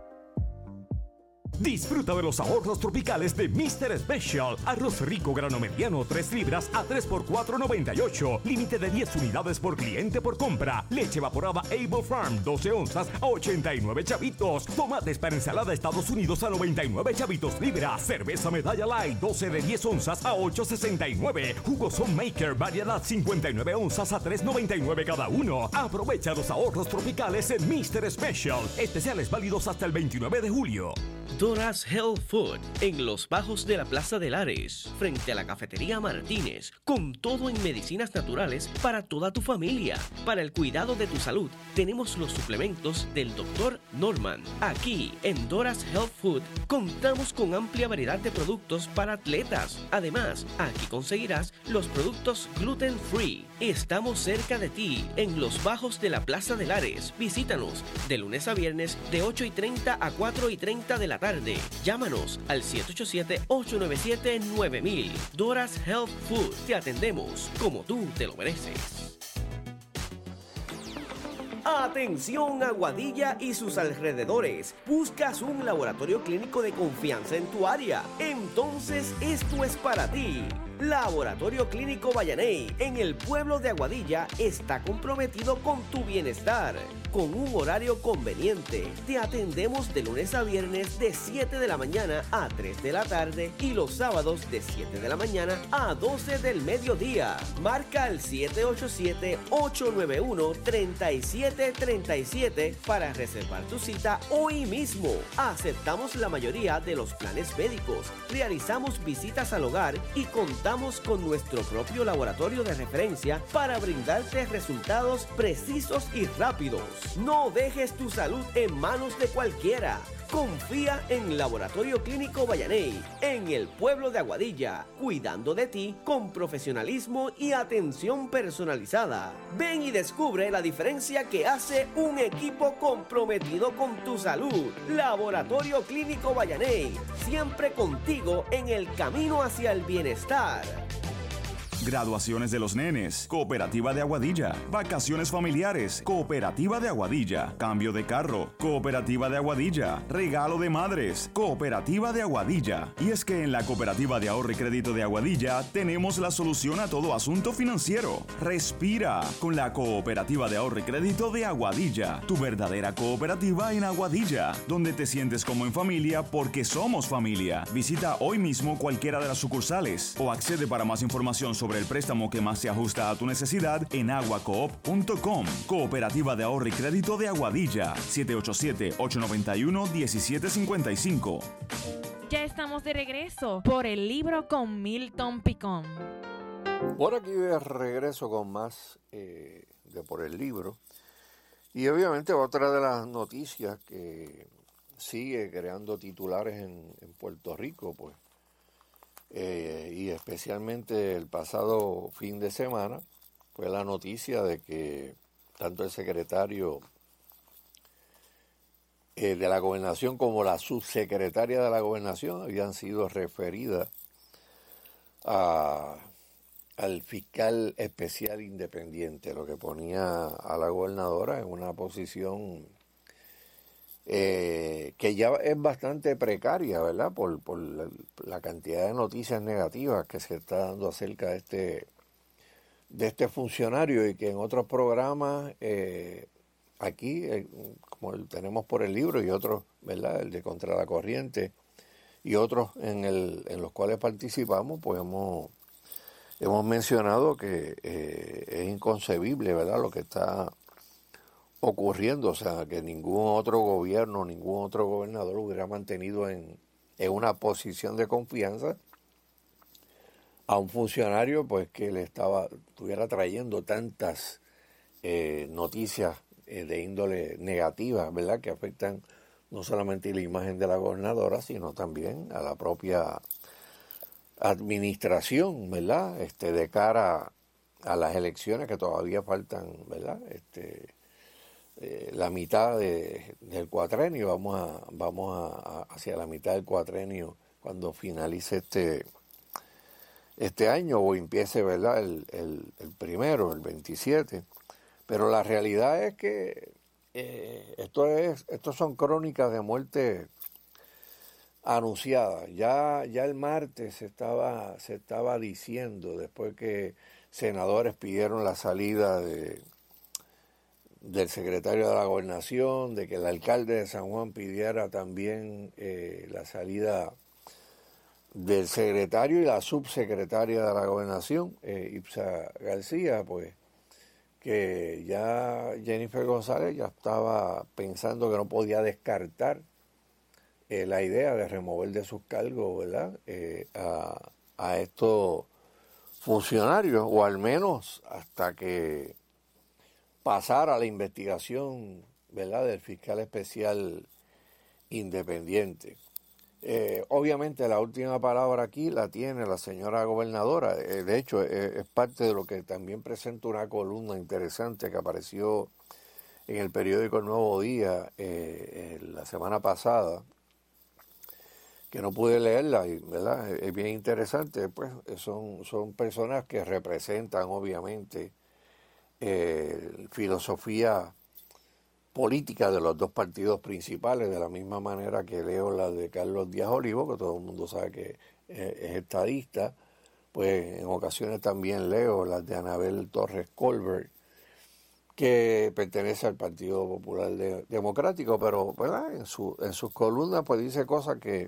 Disfruta de los ahorros tropicales de mister Special. Arroz rico grano mediano tres libras a tres por cuatro noventa y ocho. Límite de diez unidades por cliente por compra. Leche evaporada Able Farm doce onzas a ochenta y nueve chavitos. Tomates para ensalada Estados Unidos a noventa y nueve chavitos libra. Cerveza Medalla Light doce de diez onzas a ocho sesenta y nueve. Jugos Homemaker variedad cincuenta y nueve onzas a tres noventa y nueve cada uno. Aprovecha los ahorros tropicales en mister Special. Especiales válidos hasta el veintinueve de julio. Dora's Health Food, en los bajos de la Plaza de Lares, frente a la Cafetería Martínez, con todo en medicinas naturales para toda tu familia. Para el cuidado de tu salud, tenemos los suplementos del doctor Norman. Aquí, en Dora's Health Food, contamos con amplia variedad de productos para atletas. Además, aquí conseguirás los productos gluten free. Estamos cerca de ti, en los bajos de la Plaza de Lares. Visítanos de lunes a viernes de ocho y treinta a cuatro y treinta de la tarde. Llámanos al siete ocho siete, ocho nueve siete, nueve mil. Dora's Health Food. Te atendemos como tú te lo mereces. Atención Aguadilla y sus alrededores. ¿Buscas un laboratorio clínico de confianza en tu área? Entonces esto es para ti. Laboratorio Clínico Vallaney, en el pueblo de Aguadilla, está comprometido con tu bienestar. Con un horario conveniente, te atendemos de lunes a viernes de siete de la mañana a tres de la tarde y los sábados de siete de la mañana a doce del mediodía. Marca al siete ocho siete, ocho nueve uno, tres siete tres siete para reservar tu cita hoy mismo. Aceptamos la mayoría de los planes médicos, realizamos visitas al hogar y contamos con nuestro propio laboratorio de referencia para brindarte resultados precisos y rápidos. No dejes tu salud en manos de cualquiera. Confía en Laboratorio Clínico Vallaney, en el pueblo de Aguadilla, cuidando de ti con profesionalismo y atención personalizada. Ven y descubre la diferencia que hace un equipo comprometido con tu salud. Laboratorio Clínico Vallaney, siempre contigo en el camino hacia el bienestar. Graduaciones de los nenes, Cooperativa de Aguadilla. Vacaciones familiares, Cooperativa de Aguadilla. Cambio de carro, Cooperativa de Aguadilla. Regalo de madres, Cooperativa de Aguadilla. Y es que en la Cooperativa de Ahorro y Crédito de Aguadilla tenemos la solución a todo asunto financiero. Respira con la Cooperativa de Ahorro y Crédito de Aguadilla. Tu verdadera cooperativa en Aguadilla, donde te sientes como en familia porque somos familia. Visita hoy mismo cualquiera de las sucursales o accede para más información sobre el préstamo que más se ajusta a tu necesidad en aguacoop punto com. Cooperativa de Ahorro y Crédito de Aguadilla. siete ocho siete, ocho nueve uno, uno siete cinco cinco. Ya estamos de regreso por el libro con Milton Picón. Por aquí de regreso con más eh, de por el libro. Y obviamente otra de las noticias que sigue creando titulares en, en Puerto Rico, pues, Eh, y especialmente el pasado fin de semana fue la noticia de que tanto el secretario eh, de la gobernación como la subsecretaria de la gobernación habían sido referidas a, al fiscal especial independiente, lo que ponía a la gobernadora en una posición Eh, que ya es bastante precaria, ¿verdad? Por, por la, la cantidad de noticias negativas que se está dando acerca de este de este funcionario y que en otros programas eh, aquí, eh, como el, tenemos por el libro y otros, ¿verdad? El de Contra la Corriente y otros en el en los cuales participamos, pues hemos hemos mencionado que eh, es inconcebible, ¿verdad? Lo que está ocurriendo, o sea, que ningún otro gobierno, ningún otro gobernador hubiera mantenido en, en una posición de confianza a un funcionario pues que le estaba estuviera trayendo tantas eh, noticias eh, de índole negativa, ¿verdad?, que afectan no solamente la imagen de la gobernadora, sino también a la propia administración, ¿verdad?, este, de cara a las elecciones que todavía faltan, ¿verdad?, este, eh, la mitad de, del cuatrenio, vamos a vamos a, a hacia la mitad del cuatrenio cuando finalice este este año o empiece, ¿verdad?, el, el, el primero, el veintisiete, pero la realidad es que eh, esto es esto son crónicas de muerte anunciada. Ya, ya el martes se estaba, se estaba diciendo, después que senadores pidieron la salida de, del secretario de la Gobernación, de que el alcalde de San Juan pidiera también eh, la salida del secretario y la subsecretaria de la Gobernación, eh, Ipsa García, pues que ya Jennifer González ya estaba pensando que no podía descartar Eh, la idea de remover de sus cargos, ¿verdad?, eh, a, a estos funcionarios, o al menos hasta que pasara la investigación, ¿verdad?, del fiscal especial independiente. Eh, obviamente la última palabra aquí la tiene la señora gobernadora. Eh, de hecho, eh, es parte de lo que también presenta una columna interesante que apareció en el periódico El Nuevo Día eh, eh, la semana pasada, que no pude leerla, ¿verdad? Es bien interesante, pues son, son personas que representan obviamente eh, filosofía política de los dos partidos principales, de la misma manera que leo la de Carlos Díaz Olivo, que todo el mundo sabe que es, es estadista, pues en ocasiones también leo las de Anabel Torres Colbert, que pertenece al Partido Popular de, Democrático, pero ¿verdad?, en, su, en sus columnas pues dice cosas que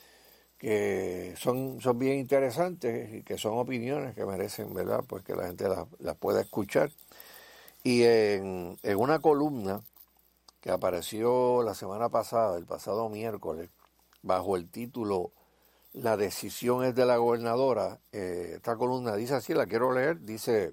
que son, son bien interesantes y que son opiniones que merecen, ¿verdad?, pues que la gente las, las pueda escuchar. Y en, en una columna que apareció la semana pasada, el pasado miércoles, bajo el título La decisión es de la gobernadora, eh, esta columna dice así, la quiero leer, dice: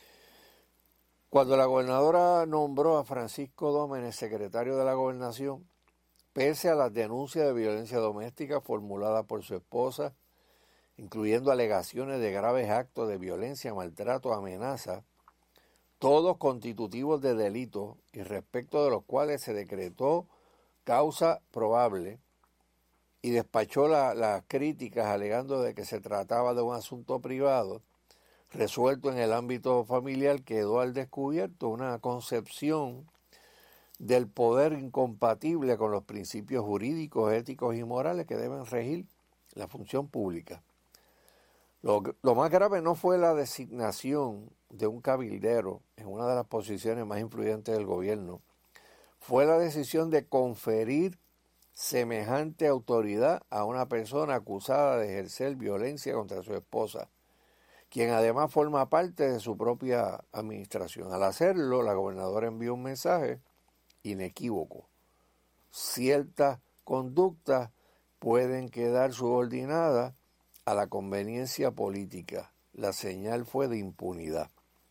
cuando la gobernadora nombró a Francisco Dómenes secretario de la Gobernación, pese a las denuncias de violencia doméstica formuladas por su esposa, incluyendo alegaciones de graves actos de violencia, maltrato, amenaza, todos constitutivos de delito y respecto de los cuales se decretó causa probable y despachó la, las críticas alegando de que se trataba de un asunto privado resuelto en el ámbito familiar, quedó al descubierto una concepción del poder incompatible con los principios jurídicos, éticos y morales que deben regir la función pública. Lo, lo más grave no fue la designación de un cabildero en una de las posiciones más influyentes del gobierno, fue la decisión de conferir semejante autoridad a una persona acusada de ejercer violencia contra su esposa, quien además forma parte de su propia administración. Al hacerlo, la gobernadora envió un mensaje inequívoco: ciertas conductas pueden quedar subordinadas a la conveniencia política. La señal fue de impunidad.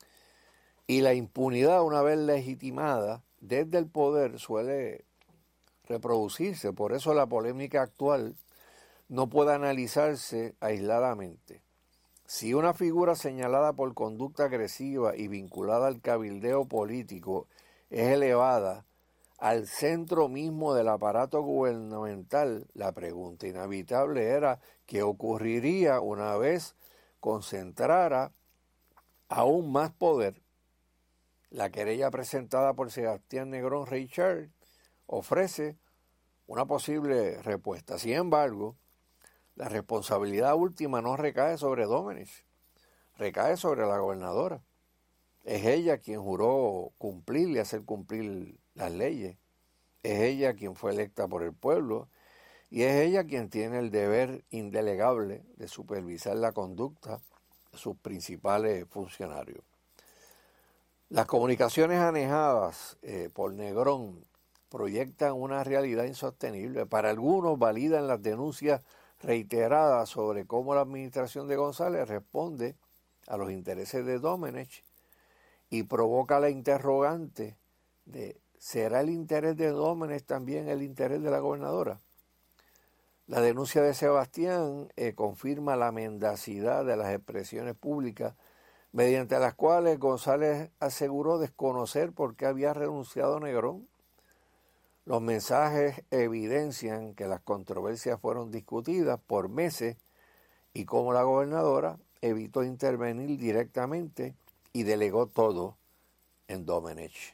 Y la impunidad, una vez legitimada desde el poder, suele reproducirse. Por eso la polémica actual no puede analizarse aisladamente. Si una figura señalada por conducta agresiva y vinculada al cabildeo político es elevada al centro mismo del aparato gubernamental, la pregunta inevitable era qué ocurriría una vez concentrara aún más poder. La querella presentada por Sebastián Negrón Richard ofrece una posible respuesta. Sin embargo, la responsabilidad última no recae sobre Dómenes, recae sobre la gobernadora. Es ella quien juró cumplir y hacer cumplir las leyes. Es ella quien fue electa por el pueblo y es ella quien tiene el deber indelegable de supervisar la conducta de sus principales funcionarios. Las comunicaciones anejadas eh, por Negrón proyectan una realidad insostenible. Para algunos validan las denuncias reiteradas sobre cómo la administración de González responde a los intereses de Domenech y provoca la interrogante de ¿será el interés de Domenech también el interés de la gobernadora? La denuncia de Sebastián eh, confirma la mendacidad de las expresiones públicas mediante las cuales González aseguró desconocer por qué había renunciado Negrón. Los mensajes evidencian que las controversias fueron discutidas por meses y cómo la gobernadora evitó intervenir directamente y delegó todo en Domenech.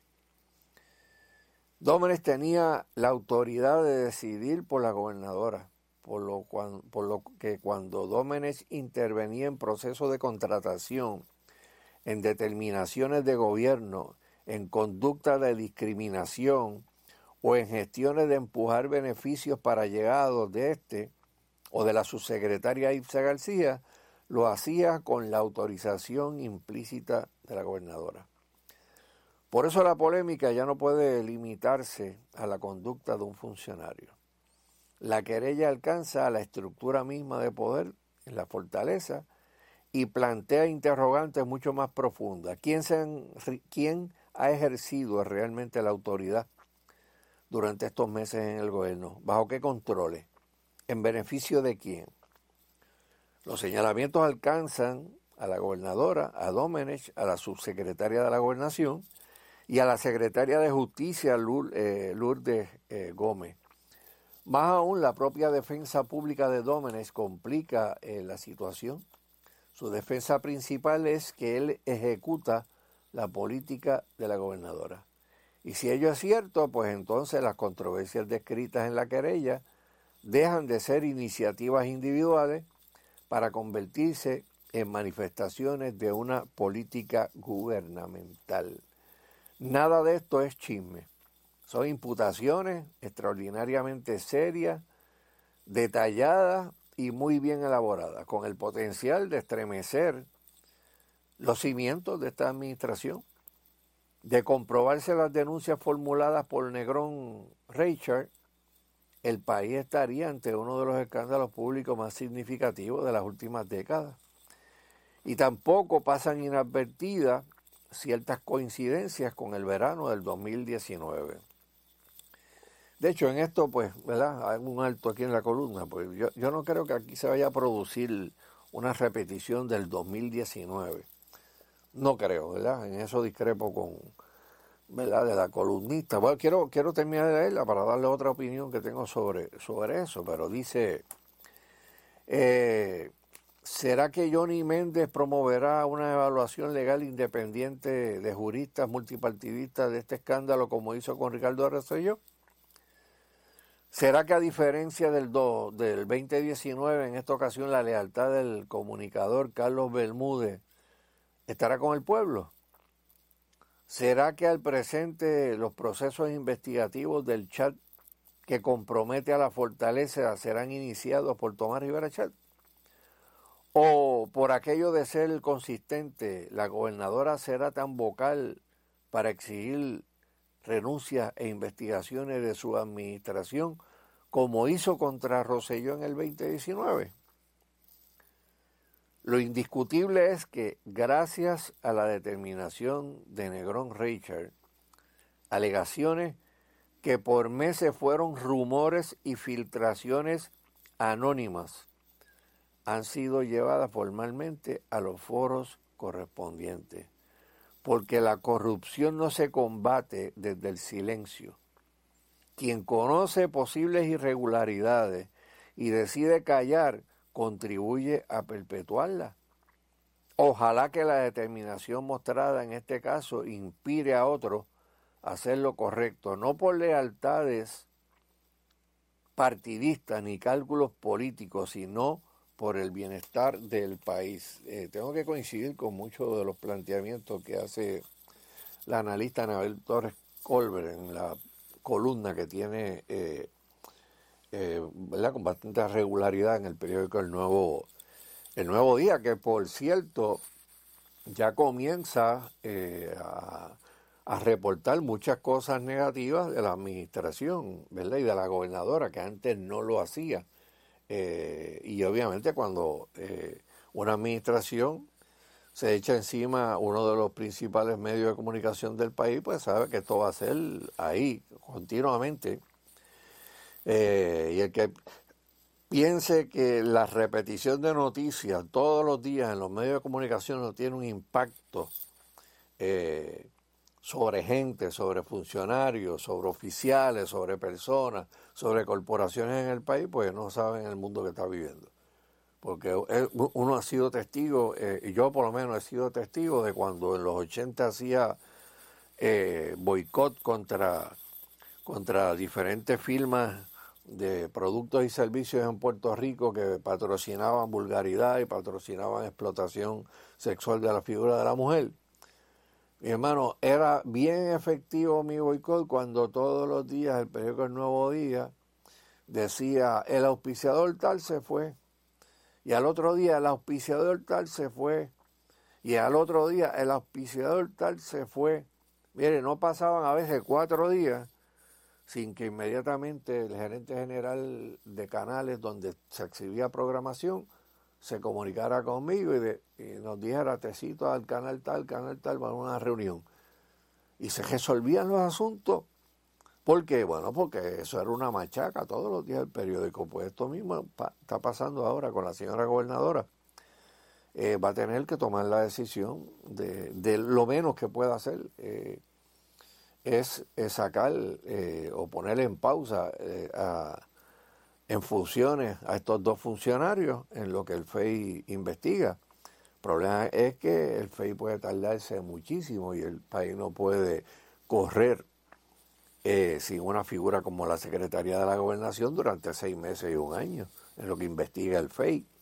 Domenech tenía la autoridad de decidir por la gobernadora, por lo, cual, por lo que cuando Domenech intervenía en procesos de contratación, en determinaciones de gobierno, en conducta de discriminación o en gestiones de empujar beneficios para allegados de este o de la subsecretaria Ibsa García, lo hacía con la autorización implícita de la gobernadora. Por eso la polémica ya no puede limitarse a la conducta de un funcionario. La querella alcanza a la estructura misma de poder en la fortaleza y plantea interrogantes mucho más profundas. ¿Quién, se han, ¿Quién ha ejercido realmente la autoridad durante estos meses en el gobierno? ¿Bajo qué controles? ¿En beneficio de quién? Los señalamientos alcanzan a la gobernadora, a Domenech, a la subsecretaria de la Gobernación y a la secretaria de Justicia, Lourdes eh, Gómez. Más aún, la propia defensa pública de Domenech complica eh, la situación. Su defensa principal es que él ejecuta la política de la gobernadora. Y si ello es cierto, pues entonces las controversias descritas en la querella dejan de ser iniciativas individuales para convertirse en manifestaciones de una política gubernamental. Nada de esto es chisme. Son imputaciones extraordinariamente serias, detalladas y muy bien elaboradas, con el potencial de estremecer los cimientos de esta administración. De comprobarse las denuncias formuladas por Negrón Reichert, el país estaría ante uno de los escándalos públicos más significativos de las últimas décadas. Y tampoco pasan inadvertidas ciertas coincidencias con el verano del dos mil diecinueve. De hecho, en esto, pues, ¿verdad? Hay un alto aquí en la columna, pues yo, yo no creo que aquí se vaya a producir una repetición del dos mil diecinueve. No creo, ¿verdad? En eso discrepo con, ¿verdad?, de la columnista. Bueno, quiero, quiero terminar de leerla para darle otra opinión que tengo sobre, sobre eso, pero dice, eh, ¿será que Johnny Méndez promoverá una evaluación legal independiente de juristas multipartidistas de este escándalo como hizo con Ricardo Rosselló? ¿Será que a diferencia del, do, del veinte diecinueve, en esta ocasión la lealtad del comunicador Carlos Bermúdez estará con el pueblo? ¿Será que al presente los procesos investigativos del chat que compromete a la fortaleza serán iniciados por Tomás Rivera Chat? ¿O por aquello de ser consistente, la gobernadora será tan vocal para exigir renuncias e investigaciones de su administración como hizo contra Rosselló en el veinte diecinueve? Lo indiscutible es que gracias a la determinación de Negrón Reichert, alegaciones que por meses fueron rumores y filtraciones anónimas han sido llevadas formalmente a los foros correspondientes, porque la corrupción no se combate desde el silencio. Quien conoce posibles irregularidades y decide callar, contribuye a perpetuarla. Ojalá que la determinación mostrada en este caso inspire a otros a hacer lo correcto, no por lealtades partidistas ni cálculos políticos, sino por el bienestar del país. Eh, tengo que coincidir con muchos de los planteamientos que hace la analista Anabel Torres Colbert en la columna que tiene eh, eh, ¿verdad?, con bastante regularidad en el periódico El Nuevo, El Nuevo Día, que por cierto ya comienza eh, a, a reportar muchas cosas negativas de la administración, ¿verdad?, y de la gobernadora, que antes no lo hacía Eh, y obviamente cuando eh, una administración se echa encima uno de los principales medios de comunicación del país, pues sabe que esto va a ser ahí, continuamente. Eh, y el que piense que la repetición de noticias todos los días en los medios de comunicación no tiene un impacto eh, sobre gente, sobre funcionarios, sobre oficiales, sobre personas, sobre corporaciones en el país, pues no saben el mundo que está viviendo. Porque uno ha sido testigo, eh, y yo por lo menos he sido testigo de cuando en los ochenta hacía eh, boicot contra, contra diferentes firmas de productos y servicios en Puerto Rico que patrocinaban vulgaridad y patrocinaban explotación sexual de la figura de la mujer. Mi hermano, era bien efectivo mi boicot cuando todos los días el periódico El Nuevo Día decía el auspiciador tal se fue, y al otro día el auspiciador tal se fue, y al otro día el auspiciador tal se fue. Mire, no pasaban a veces cuatro días sin que inmediatamente el gerente general de canales donde se exhibía programación se comunicara conmigo y, de, y nos dijera, te cito al canal tal, canal tal, para una reunión. Y se resolvían los asuntos. ¿Por qué? Bueno, porque eso era una machaca todos los días del periódico. Pues esto mismo pa- está pasando ahora con la señora gobernadora. Eh, va a tener que tomar la decisión de, de lo menos que pueda hacer. Eh, es, es sacar eh, o poner en pausa eh, a, en funciones a estos dos funcionarios en lo que el F E I investiga. El problema es que el F E I puede tardarse muchísimo y el país no puede correr eh, sin una figura como la Secretaría de la Gobernación durante seis meses y un año en lo que investiga el F E I.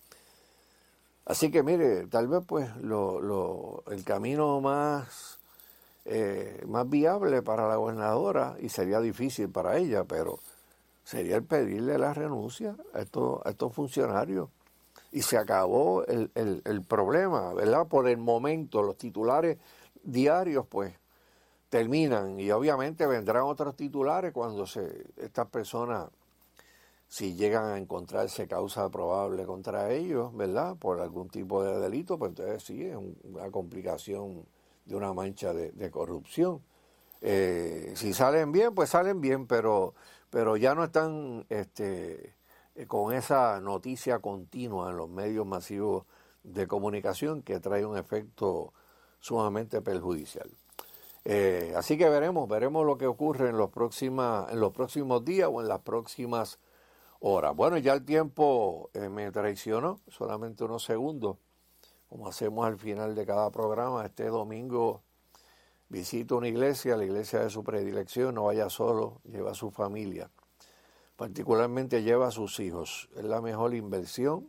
Así que mire, tal vez pues lo, lo, el camino más, eh, más viable para la gobernadora, y sería difícil para ella, pero sería el pedirle la renuncia a estos, a estos funcionarios. Y se acabó el, el, el problema, ¿verdad? Por el momento, los titulares diarios, pues, terminan. Y obviamente vendrán otros titulares cuando se estas personas, si llegan a encontrarse causa probable contra ellos, ¿verdad? Por algún tipo de delito, pues entonces sí, es una complicación de una mancha de, de corrupción. Eh, si salen bien, pues salen bien, pero... pero ya no están este, con esa noticia continua en los medios masivos de comunicación que trae un efecto sumamente perjudicial. Eh, así que veremos, veremos lo que ocurre en los, próxima, en los próximos días o en las próximas horas. Bueno, ya el tiempo eh, me traicionó, solamente unos segundos, como hacemos al final de cada programa. Este domingo visita una iglesia, la iglesia de su predilección, no vaya solo, lleva a su familia. Particularmente lleva a sus hijos. Es la mejor inversión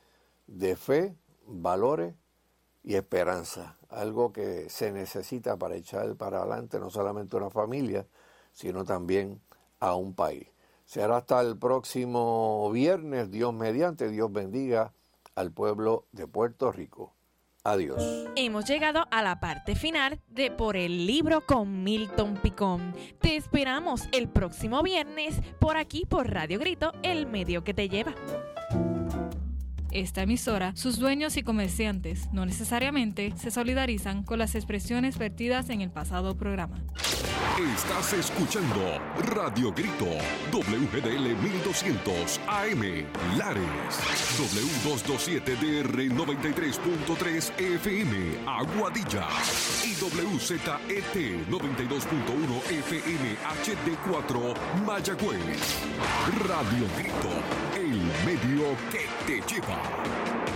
de fe, valores y esperanza. Algo que se necesita para echar para adelante no solamente una familia, sino también a un país. Será hasta el próximo viernes, Dios mediante, Dios bendiga al pueblo de Puerto Rico. Adiós. Hemos llegado a la parte final de Por el Libro con Milton Picón. Te esperamos el próximo viernes por aquí por Radio Grito, el medio que te lleva. Esta emisora, sus dueños y comerciantes no necesariamente se solidarizan con las expresiones vertidas en el pasado programa. Estás escuchando Radio Grito, W G D L mil doscientos A M, Lares, W doscientos veintisiete D R noventa y tres punto tres F M, Aguadilla, y W Z E T noventa y dos punto uno F M H D cuatro, Mayagüez. Radio Grito, el medio que te lleva.